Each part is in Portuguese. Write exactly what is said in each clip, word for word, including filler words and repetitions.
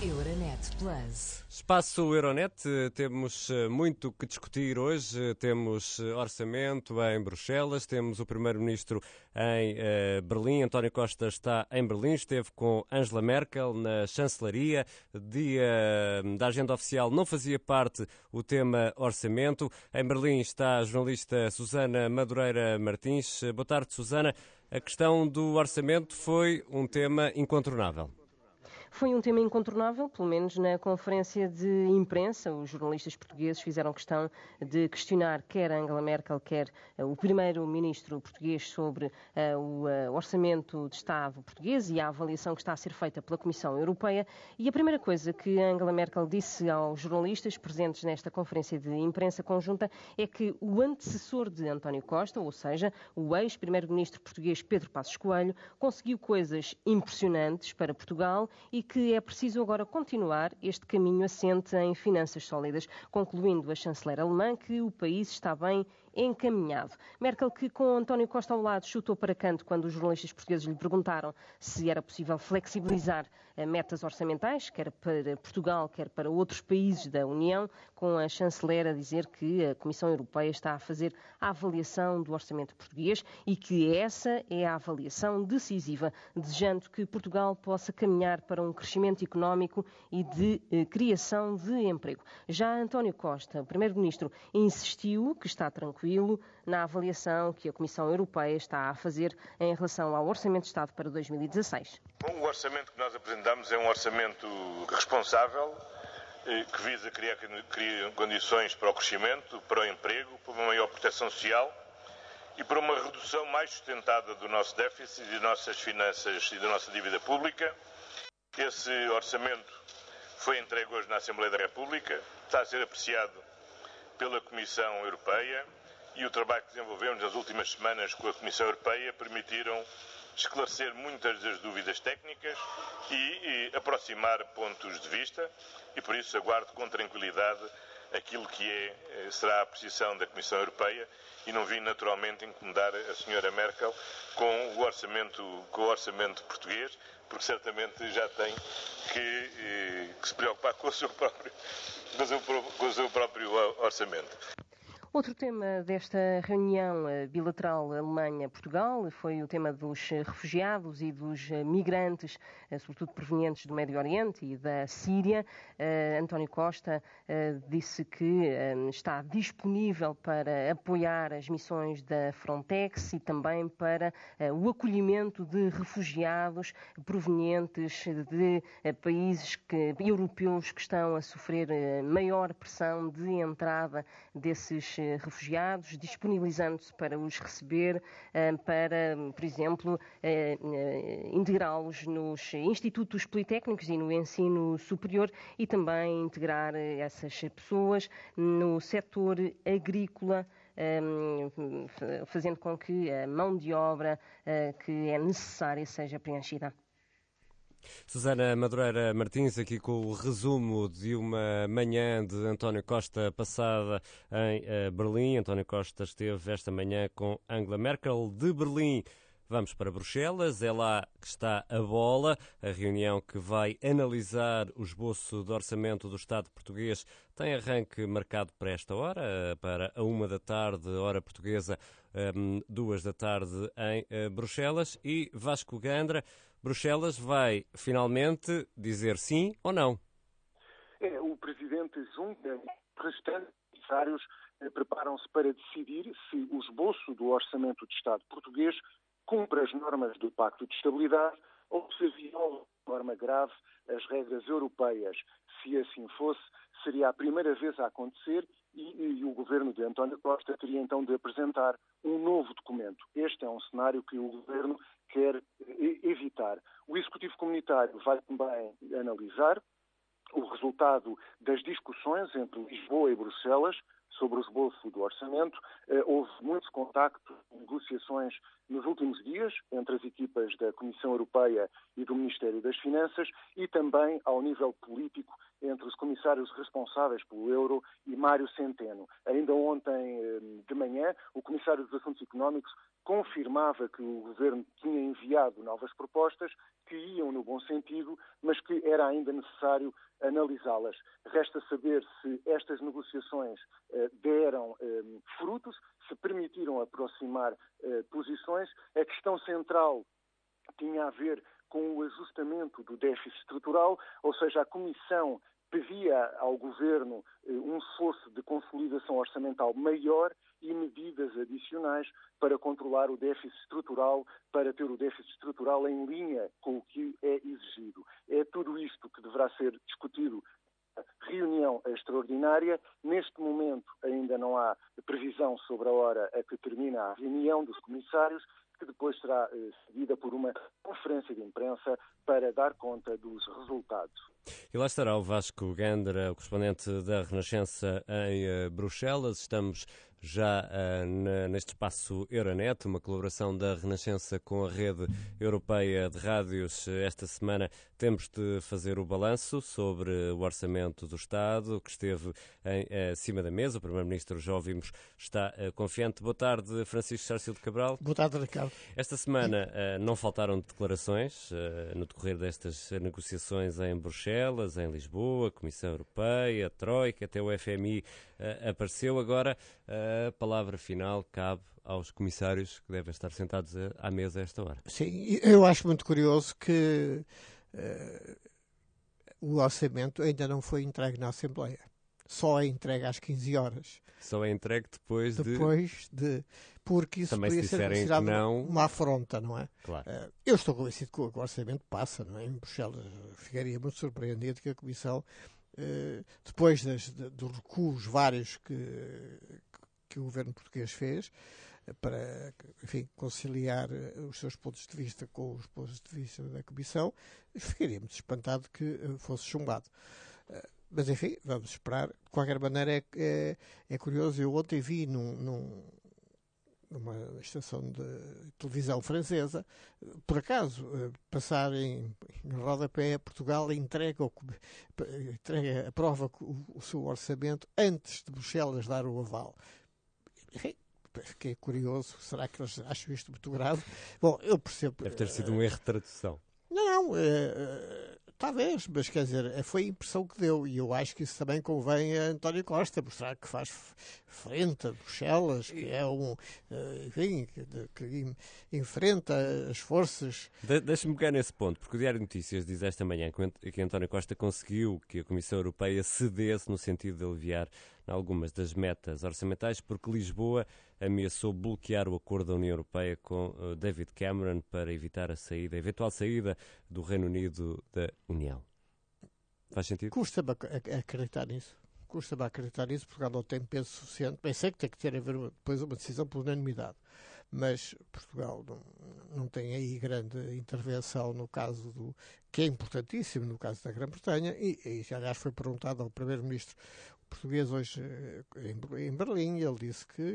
Euronet Plus. Espaço Euronet, temos muito que discutir hoje. Temos orçamento em Bruxelas, temos o Primeiro-Ministro em uh, Berlim. António Costa está em Berlim, esteve com Angela Merkel na chancelaria. Dia da agenda oficial não fazia parte o tema orçamento. Em Berlim está a jornalista Susana Madureira Martins. Boa tarde, Susana. A questão do orçamento foi um tema incontornável. Foi um tema incontornável, pelo menos na conferência de imprensa. Os jornalistas portugueses fizeram questão de questionar quer Angela Merkel, quer uh, o primeiro-ministro português sobre uh, o uh, orçamento de Estado português e a avaliação que está a ser feita pela Comissão Europeia. E a primeira coisa que Angela Merkel disse aos jornalistas presentes nesta conferência de imprensa conjunta é que o antecessor de António Costa, ou seja, o ex-primeiro-ministro português Pedro Passos Coelho, conseguiu coisas impressionantes para Portugal e que é preciso agora continuar este caminho assente em finanças sólidas, concluindo a chanceler alemã que o país está bem encaminhado. Merkel, que com António Costa ao lado chutou para canto quando os jornalistas portugueses lhe perguntaram se era possível flexibilizar metas orçamentais, quer para Portugal, quer para outros países da União, com a chanceler a dizer que a Comissão Europeia está a fazer a avaliação do orçamento português e que essa é a avaliação decisiva, desejando que Portugal possa caminhar para um crescimento económico e de eh, criação de emprego. Já António Costa, o primeiro-ministro, insistiu que está tranquilo na avaliação que a Comissão Europeia está a fazer em relação ao Orçamento de Estado para dois mil e dezasseis. Bom, o orçamento que nós apresentamos é um orçamento responsável, que visa criar, criar condições para o crescimento, para o emprego, para uma maior proteção social e para uma redução mais sustentada do nosso déficit e de nossas finanças e da nossa dívida pública. Esse orçamento foi entregue hoje na Assembleia da República, está a ser apreciado pela Comissão Europeia e o trabalho que desenvolvemos nas últimas semanas com a Comissão Europeia permitiram esclarecer muitas das dúvidas técnicas e, e aproximar pontos de vista e por isso aguardo com tranquilidade aquilo que é, será a apreciação da Comissão Europeia e não vim naturalmente incomodar a senhora Merkel com o orçamento, com o orçamento português, porque certamente já tem que, que se preocupar com o seu próprio, com o seu, com o seu próprio orçamento. Outro tema desta reunião bilateral Alemanha-Portugal foi o tema dos refugiados e dos migrantes, sobretudo provenientes do Médio Oriente e da Síria. António Costa disse que está disponível para apoiar as missões da Frontex e também para o acolhimento de refugiados provenientes de países que, europeus que estão a sofrer maior pressão de entrada desses refugiados, disponibilizando-se para os receber, para, por exemplo, integrá-los nos institutos politécnicos e no ensino superior e também integrar essas pessoas no setor agrícola, fazendo com que a mão de obra que é necessária seja preenchida. Susana Madureira Martins, aqui com o resumo de uma manhã de António Costa passada em uh, Berlim. António Costa esteve esta manhã com Angela Merkel de Berlim. Vamos para Bruxelas, é lá que está a bola. A reunião que vai analisar o esboço do orçamento do Estado português tem arranque marcado para esta hora, para a uma da tarde, hora portuguesa, um, duas da tarde em uh, Bruxelas. E Vasco Gandra, Bruxelas vai finalmente dizer sim ou não? É, o presidente Juncker e os restantes comissários eh, preparam-se para decidir se o esboço do orçamento de Estado português cumpre as normas do Pacto de Estabilidade ou se viola de forma grave as regras europeias. Se assim fosse, seria a primeira vez a acontecer e, e o governo de António Costa teria então de apresentar um novo documento. Este é um cenário que o governo quer evitar. O Executivo Comunitário vai também analisar o resultado das discussões entre Lisboa e Bruxelas sobre o esboço do orçamento. Houve muitos contactos, negociações nos últimos dias, entre as equipas da Comissão Europeia e do Ministério das Finanças, e também ao nível político entre os comissários responsáveis pelo euro e Mário Centeno. Ainda ontem de manhã, o Comissário dos Assuntos Económicos confirmava que o Governo tinha enviado novas propostas que iam no bom sentido, mas que era ainda necessário analisá-las. Resta saber se estas negociações eh, deram eh, frutos, se permitiram aproximar eh, posições. A questão central tinha a ver com o ajustamento do déficit estrutural, ou seja, a Comissão pedia ao Governo eh, um esforço de consolidação orçamental maior e medidas adicionais para controlar o déficit estrutural, para ter o déficit estrutural em linha com o que é exigido. É tudo isto que deverá ser discutido na reunião extraordinária. Neste momento ainda não há previsão sobre a hora a que termina a reunião dos comissários, que depois será eh, seguida por uma conferência de imprensa para dar conta dos resultados. E lá estará o Vasco Gandra, o correspondente da Renascença em uh, Bruxelas. Estamos já uh, na, neste espaço Euronet, uma colaboração da Renascença com a Rede Europeia de Rádios. Esta semana temos de fazer o balanço sobre o orçamento do Estado, que esteve em uh, cima da mesa. O Primeiro-Ministro, já ouvimos, está uh, confiante. Boa tarde, Francisco Sárcio de Cabral. Boa tarde, Ricardo. Esta semana uh, não faltaram declarações uh, no decorrer destas negociações em Bruxelas, em Lisboa, Comissão Europeia, Troika, até o F M I uh, apareceu. Agora a palavra final cabe aos comissários que devem estar sentados à mesa a esta hora. Sim, eu acho muito curioso que uh, o orçamento ainda não foi entregue na Assembleia. Só é entregue às quinze horas. Só é entregue depois, depois de... de... Porque isso Também poderia se ser considerado não... uma afronta, não é? Claro. Uh, eu estou convencido que o orçamento passa, não é? Em Bruxelas ficaria muito surpreendido que a Comissão, uh, depois das, de, dos recuos vários que, que o governo português fez, para, enfim, conciliar os seus pontos de vista com os pontos de vista da Comissão, ficaria muito espantado que fosse chumbado. Uh, Mas, enfim, vamos esperar. De qualquer maneira, é, é, é curioso. Eu ontem vi num, num, numa estação de televisão francesa, por acaso, passar em, em rodapé, Portugal entrega, entrega aprova o, o seu orçamento antes de Bruxelas dar o aval. Enfim, fiquei curioso. Será que eles acham isto muito grave? Bom, eu percebo... Deve ter sido um erro de tradução. Não, não. É, talvez, mas quer dizer, foi a impressão que deu, e eu acho que isso também convém a António Costa, mostrar que faz frente a Bruxelas, que é um, enfim, que, que enfrenta as forças. De, Deixa-me pegar nesse ponto, porque o Diário de Notícias diz esta manhã que António Costa conseguiu que a Comissão Europeia cedesse no sentido de aliviar algumas das metas orçamentais, porque Lisboa ameaçou bloquear o acordo da União Europeia com uh, David Cameron para evitar a saída, a eventual saída do Reino Unido da União. Faz sentido? Custa-me acreditar nisso. Custa-me acreditar nisso porque ela não tem peso suficiente. Bem, sei que tem que ter a ver depois uma decisão por unanimidade, mas Portugal não, não tem aí grande intervenção no caso do... que é importantíssimo no caso da Grã-Bretanha, e, e já aliás foi perguntado ao Primeiro-Ministro português hoje em Berlim, ele disse que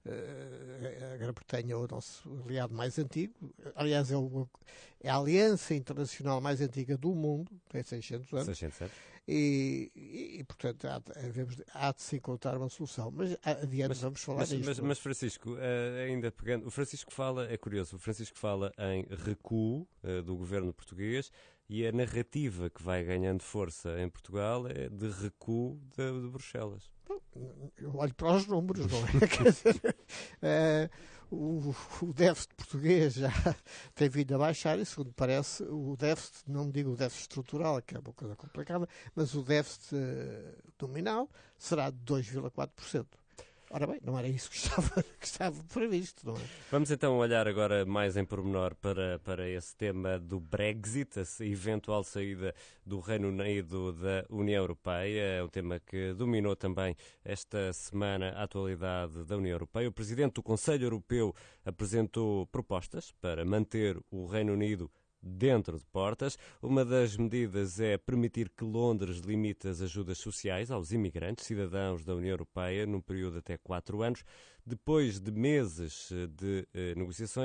uh, a Grã-Bretanha é o nosso aliado mais antigo, aliás é, o, é a aliança internacional mais antiga do mundo, tem seiscentos anos, seiscentos anos. E, e, e portanto há, há de se encontrar uma solução, mas adiante mas, vamos falar mas, disto. Mas, mas Francisco, uh, ainda pegando, o Francisco fala, é curioso, o Francisco fala em recuo uh, do governo português, e a narrativa que vai ganhando força em Portugal é de recuo de, de Bruxelas. Eu olho para os números, não é? Quer dizer, é, o, o déficit português já tem vindo a baixar e, segundo parece, o déficit, não digo o déficit estrutural, que é uma coisa complicada, mas o déficit uh, nominal será de dois vírgula quatro por cento. Ora bem, não era isso que estava, que estava previsto, não é? Vamos então olhar agora mais em pormenor para, para esse tema do Brexit, a eventual saída do Reino Unido da União Europeia. É um tema que dominou também esta semana a atualidade da União Europeia. O Presidente do Conselho Europeu apresentou propostas para manter o Reino Unido dentro de portas. Uma das medidas é permitir que Londres limite as ajudas sociais aos imigrantes, cidadãos da União Europeia, num período de até quatro anos. Depois de meses de eh, negociações,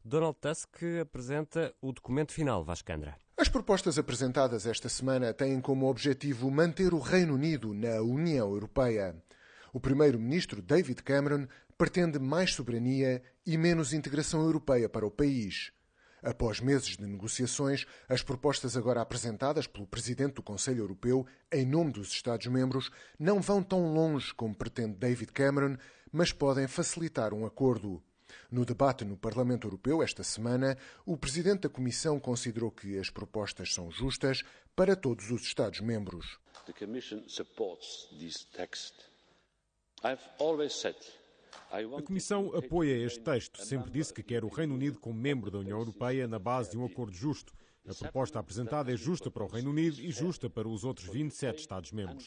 Donald Tusk apresenta o documento final, Vasco Andra. As propostas apresentadas esta semana têm como objetivo manter o Reino Unido na União Europeia. O primeiro-ministro David Cameron pretende mais soberania e menos integração europeia para o país. Após meses de negociações, as propostas agora apresentadas pelo presidente do Conselho Europeu, em nome dos Estados-membros, não vão tão longe como pretende David Cameron, mas podem facilitar um acordo. No debate no Parlamento Europeu esta semana, o presidente da Comissão considerou que as propostas são justas para todos os Estados-membros. The Commission supports this text. I've always said A Comissão apoia este texto. Sempre disse que quer o Reino Unido como membro da União Europeia na base de um acordo justo. A proposta apresentada é justa para o Reino Unido e justa para os outros vinte e sete Estados-membros.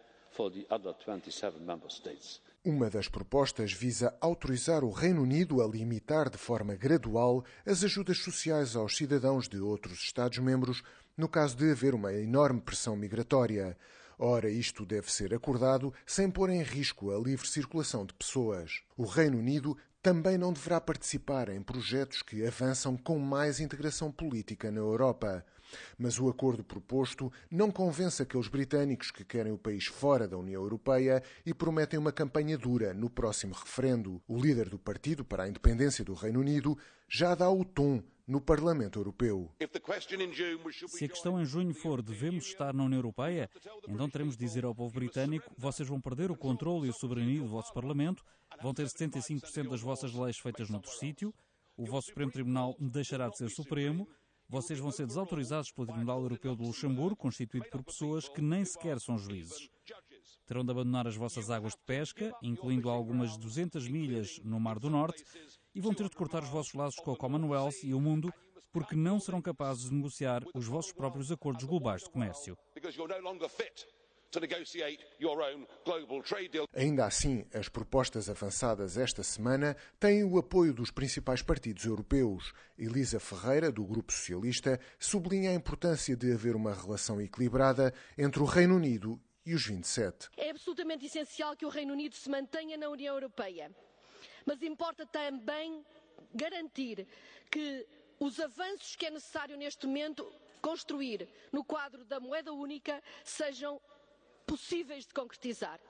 Uma das propostas visa autorizar o Reino Unido a limitar de forma gradual as ajudas sociais aos cidadãos de outros Estados-membros no caso de haver uma enorme pressão migratória. Ora, isto deve ser acordado sem pôr em risco a livre circulação de pessoas. O Reino Unido também não deverá participar em projetos que avançam com mais integração política na Europa. Mas o acordo proposto não convence aqueles britânicos que querem o país fora da União Europeia e prometem uma campanha dura no próximo referendo. O líder do Partido para a Independência do Reino Unido já dá o tom no Parlamento Europeu. Se a questão em junho for devemos estar na União Europeia, então teremos de dizer ao povo britânico: vocês vão perder o controle e a soberania do vosso Parlamento, vão ter setenta e cinco por cento das vossas leis feitas noutro sítio, o vosso Supremo Tribunal deixará de ser Supremo, vocês vão ser desautorizados pelo Tribunal Europeu de Luxemburgo, constituído por pessoas que nem sequer são juízes. Terão de abandonar as vossas águas de pesca, incluindo algumas duzentas milhas no Mar do Norte, e vão ter de cortar os vossos laços com a Commonwealth e o mundo, porque não serão capazes de negociar os vossos próprios acordos globais de comércio. Ainda assim, as propostas avançadas esta semana têm o apoio dos principais partidos europeus. Elisa Ferreira, do Grupo Socialista, sublinha a importância de haver uma relação equilibrada entre o Reino Unido e os vinte e sete. É absolutamente essencial que o Reino Unido se mantenha na União Europeia, mas importa também garantir que os avanços que é necessário neste momento construir no quadro da moeda única sejam possíveis de concretizar.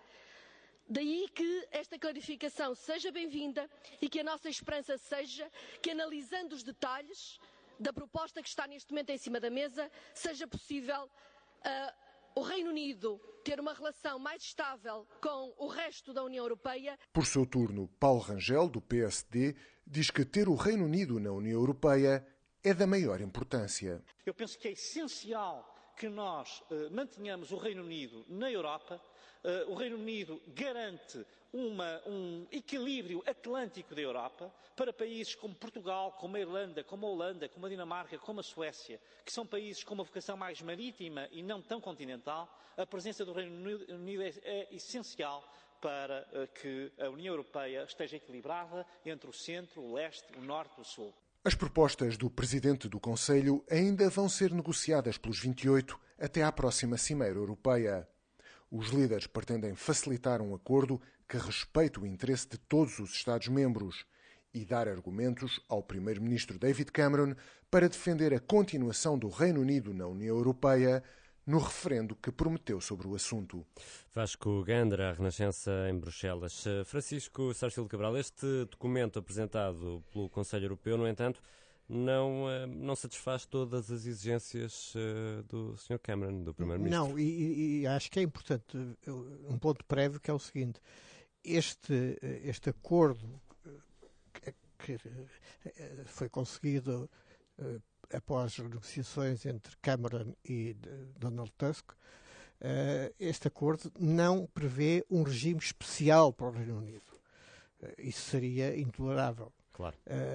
Daí que esta clarificação seja bem-vinda e que a nossa esperança seja que, analisando os detalhes da proposta que está neste momento em cima da mesa, seja possível uh, o Reino Unido ter uma relação mais estável com o resto da União Europeia. Por seu turno, Paulo Rangel, do P S D, diz que ter o Reino Unido na União Europeia é da maior importância. Eu penso que é essencial que nós uh, mantenhamos o Reino Unido na Europa. Uh, o Reino Unido garante uma, um equilíbrio atlântico da Europa para países como Portugal, como a Irlanda, como a Holanda, como a Dinamarca, como a Suécia, que são países com uma vocação mais marítima e não tão continental. A presença do Reino Unido é, é essencial para uh, que a União Europeia esteja equilibrada entre o centro, o leste, o norte e o sul. As propostas do presidente do Conselho ainda vão ser negociadas pelos vinte e oito até à próxima Cimeira Europeia. Os líderes pretendem facilitar um acordo que respeite o interesse de todos os Estados-membros e dar argumentos ao primeiro-ministro David Cameron para defender a continuação do Reino Unido na União Europeia no referendo que prometeu sobre o assunto. Vasco Gandra, a Renascença em Bruxelas. Francisco Sarcílio Cabral, este documento apresentado pelo Conselho Europeu, no entanto, não, não satisfaz todas as exigências do senhor Cameron, do primeiro-ministro. Não, e, e acho que é importante um ponto prévio, que é o seguinte: este, este acordo que foi conseguido após negociações entre Cameron e Donald Tusk, este acordo não prevê um regime especial para o Reino Unido. Isso seria intolerável. Claro.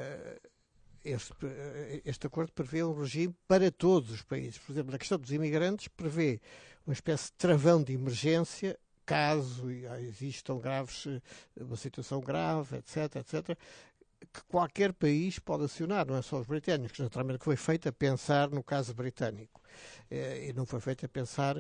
Este, este acordo prevê um regime para todos os países. Por exemplo, na questão dos imigrantes, prevê uma espécie de travão de emergência, caso existam graves, uma situação grave, etc, etcétera, que qualquer país pode acionar, não é só os britânicos. Naturalmente que foi feito a pensar no caso britânico e não foi feito a pensar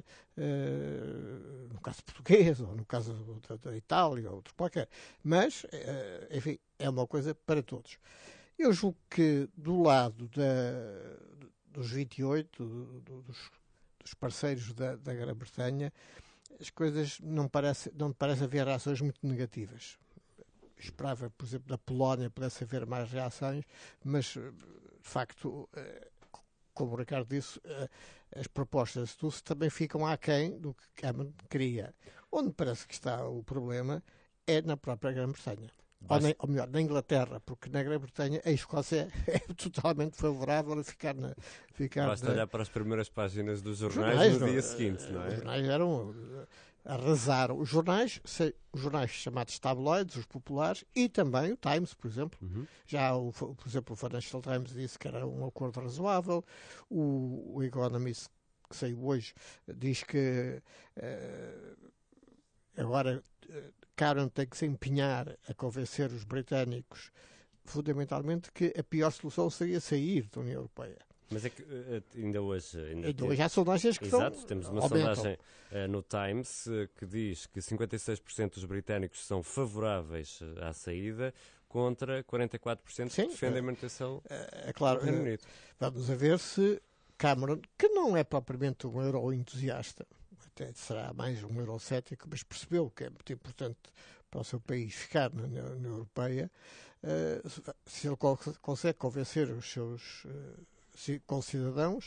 uh, no caso português ou no caso da, da Itália ou outro qualquer. Mas, uh, enfim, é uma coisa para todos. Eu julgo que do lado da, dos vinte e oito, do, do, dos, dos parceiros da, da Grã-Bretanha, as coisas não parece, não parece haver reações muito negativas. Esperava, por exemplo, da Polónia pudesse haver mais reações, mas, de facto, como o Ricardo disse, as propostas de Tusk também ficam aquém do que Cameron queria. Onde parece que está o problema é na própria Grã-Bretanha. Ou, nem, ou melhor, na Inglaterra, porque na Grã-Bretanha a Escócia é totalmente favorável a ficar na... Ficar Basta na... olhar para as primeiras páginas dos jornais, jornais no não, dia seguinte, não é? Os jornais eram... arrasaram. Os jornais, os jornais chamados tabloides, os populares, e também o Times, por exemplo. Uhum. Já, o, por exemplo, o Financial Times disse que era um acordo razoável. O, o Economist, que saiu hoje, diz que uh, agora... Uh, Cameron tem que se empenhar a convencer os britânicos, fundamentalmente, que a pior solução seria sair da União Europeia. Mas é que ainda hoje... Ainda ainda hoje há sondagens que Exato, são, temos uma aumentam. sondagem uh, no Times uh, que diz que cinquenta e seis por cento dos britânicos são favoráveis à saída, contra quarenta e quatro por cento que defendem a manutenção é, é claro, do Reino Unido. Vamos a ver se Cameron, que não é propriamente um euro-entusiasta, até será mais um eurocético, mas percebeu que é muito importante para o seu país ficar na União Europeia, uh, se ele co consegue convencer os seus uh, concidadãos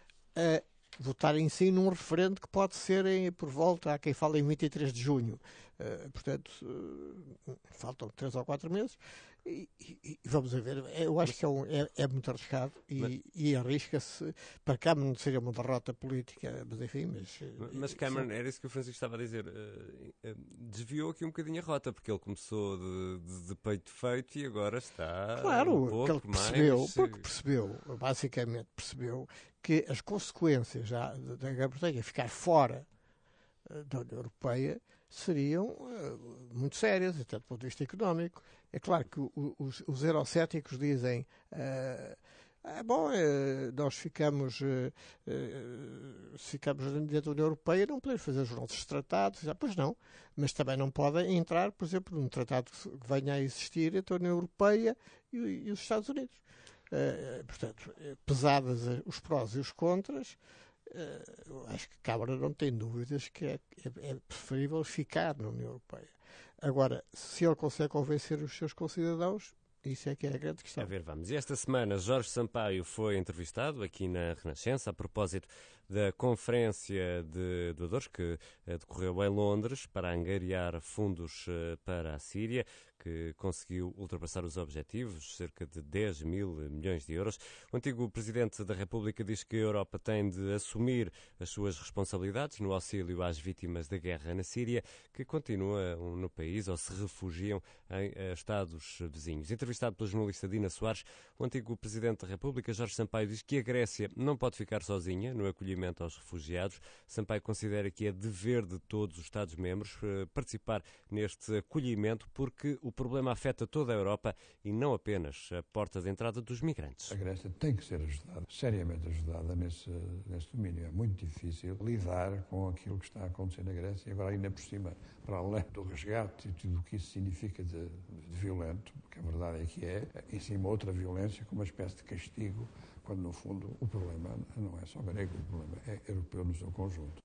a votarem sim num referendo que pode ser em, por volta, há quem fala em vinte e três de junho. Uh, portanto, uh, faltam três ou quatro meses. E, e, e vamos a ver, eu acho mas, que é, um, é, é muito arriscado e, mas, e arrisca-se. Para Cameron seria uma derrota política, mas enfim. Mas, mas Cameron, sim. Era isso que o Francisco estava a dizer, uh, uh, desviou aqui um bocadinho a rota, porque ele começou de, de, de peito feito e agora está. Claro, um pouco que ele percebeu, mais... porque percebeu, basicamente percebeu que as consequências já da Grã-Bretanha ficar fora uh, da União Europeia seriam uh, muito sérias, até do ponto de vista económico. É claro que o, os, os eurocéticos dizem uh, ah, bom, uh, nós ficamos, uh, uh, ficamos dentro da União Europeia, não podemos fazer os nossos tratados, já, pois não, mas também não podem entrar, por exemplo, num tratado que venha a existir entre a União Europeia e, e os Estados Unidos. Uh, portanto, pesadas os prós e os contras, Uh, acho que Câmara não tem dúvidas que é, é, é preferível ficar na União Europeia. Agora, se ele consegue convencer os seus concidadãos, isso é que é a grande questão. A ver, vamos. E esta semana Jorge Sampaio foi entrevistado aqui na Renascença a propósito da conferência de doadores que uh, decorreu em Londres para angariar fundos uh, para a Síria, que conseguiu ultrapassar os objetivos, cerca de dez mil milhões de euros. O antigo Presidente da República diz que a Europa tem de assumir as suas responsabilidades no auxílio às vítimas da guerra na Síria, que continuam no país ou se refugiam em uh, Estados vizinhos. Entrevistado pela jornalista Dina Soares, o antigo Presidente da República, Jorge Sampaio, diz que a Grécia não pode ficar sozinha no acolhimento aos refugiados. Sampaio considera que é dever de todos os Estados-membros uh, participar neste acolhimento, porque o problema afeta toda a Europa e não apenas a porta de entrada dos migrantes. A Grécia tem que ser ajudada, seriamente ajudada nesse, nesse domínio. É muito difícil lidar com aquilo que está a acontecer na Grécia, agora ainda por cima, para além do resgate e tudo o que isso significa de, de violento, porque a verdade é que é, em cima outra violência, como uma espécie de castigo, quando no fundo o problema não é só grego, o problema é europeu no seu conjunto.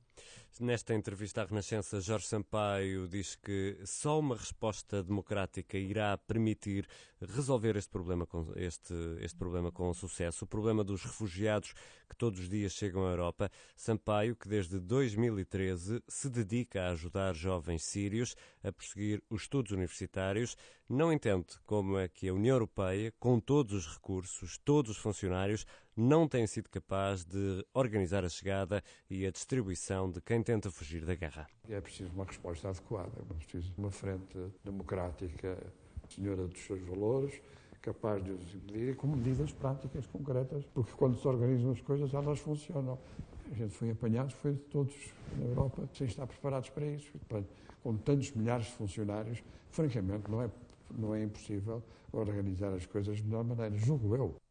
Nesta entrevista à Renascença, Jorge Sampaio diz que só uma resposta democrática irá permitir resolver este problema com, este, este problema com sucesso, o problema dos refugiados que todos os dias chegam à Europa. Sampaio, que desde dois mil e treze se dedica a ajudar jovens sírios a prosseguir os estudos universitários, não entende como é que a União Europeia, com todos os recursos, todos os funcionários, não tem sido capaz de organizar a chegada e a distribuição de quem tenta fugir da guerra. É preciso uma resposta adequada, é preciso uma frente democrática, senhora dos seus valores, capaz de os impedir com medidas práticas, concretas, porque quando se organizam as coisas, elas funcionam. A gente foi apanhados, foi de todos na Europa, sem estar preparados para isso. Com tantos milhares de funcionários, francamente, não é, não é impossível organizar as coisas de melhor maneira, julgo eu.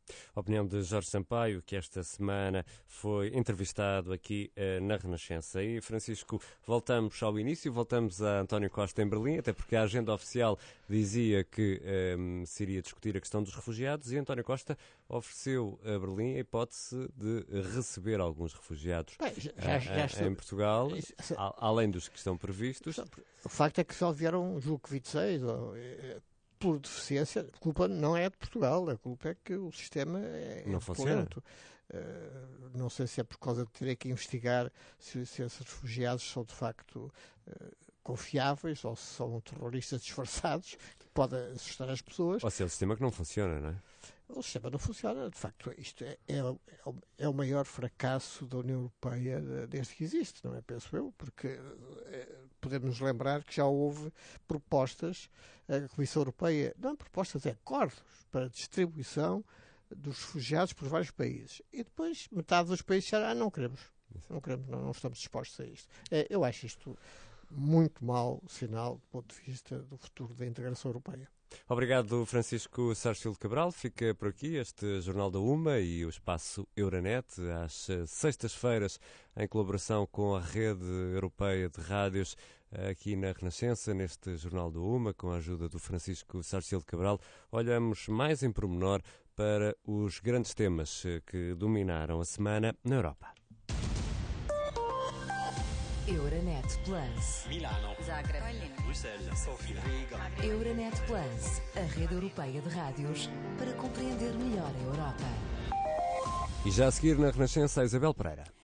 A opinião de Jorge Sampaio, que esta semana foi entrevistado aqui uh, na Renascença. E, Francisco, voltamos ao início, voltamos a António Costa em Berlim, até porque a agenda oficial dizia que um, se iria discutir a questão dos refugiados, e António Costa ofereceu a Berlim a hipótese de receber alguns refugiados Bem, já, já, já estou... em Portugal, além dos que estão previstos. O facto é que só vieram, julgo que vinte e seis, ou, por deficiência. A culpa não é de Portugal, a culpa é que o sistema é não funciona. Uh, não sei se é por causa de ter que investigar se, se esses refugiados são de facto uh, confiáveis ou se são terroristas disfarçados, que podem assustar as pessoas. Ou se é o sistema que não funciona, não é? O sistema não funciona. De facto, isto é, é, é o maior fracasso da União Europeia desde que existe, não é? Penso eu, porque é, podemos lembrar que já houve propostas, a Comissão Europeia, não propostas, é acordos para a distribuição dos refugiados por vários países. E depois metade dos países disseram, ah, não queremos, não queremos, não, não estamos dispostos a isto. É, eu acho isto muito mau sinal do ponto de vista do futuro da integração europeia. Obrigado, Francisco Sárcio de Cabral. Fica por aqui este Jornal da Uma e o espaço Euronet, às sextas-feiras, em colaboração com a Rede Europeia de Rádios, aqui na Renascença, neste Jornal da Uma, com a ajuda do Francisco Sárcio de Cabral. Olhamos mais em pormenor para os grandes temas que dominaram a semana na Europa. Euronet Plus. Milano. Zagreb. Bruxelas. Sofia. Riga. Euronet Plus, a rede europeia de rádios para compreender melhor a Europa. E já a seguir na Renascença, a Isabel Pereira.